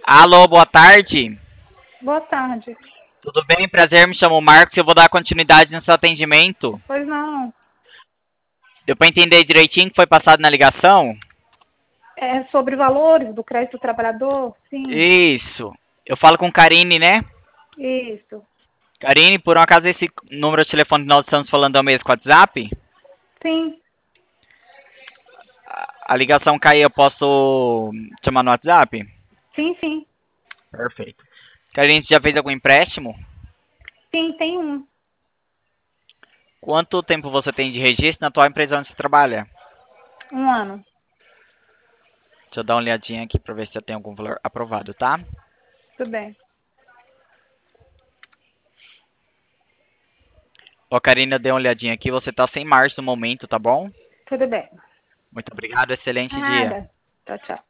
Alô, boa tarde. Boa tarde. Tudo bem? Prazer, me chamo Marcos e eu vou dar continuidade no seu atendimento. Pois não. Deu para entender direitinho o que foi passado na ligação? É sobre valores do crédito do trabalhador? Sim, Isso. Eu falo com Karine, né? isso. Karine, por um acaso esse número de telefone que nós estamos falando é o mesmo com o WhatsApp? Sim, A ligação cair, eu posso chamar no WhatsApp? sim. Perfeito. Karine, você já fez algum empréstimo? Sim, tem um. Quanto tempo você tem de registro na atual empresa onde você trabalha? Um ano. Deixa eu dar uma olhadinha aqui para ver se já tem algum valor aprovado, tá? Tudo bem. Ó, Karine, eu dei uma olhadinha aqui. Você tá sem março no momento, tá bom? Tudo bem. Muito obrigado, excelente dia. Nada. Tchau, tchau.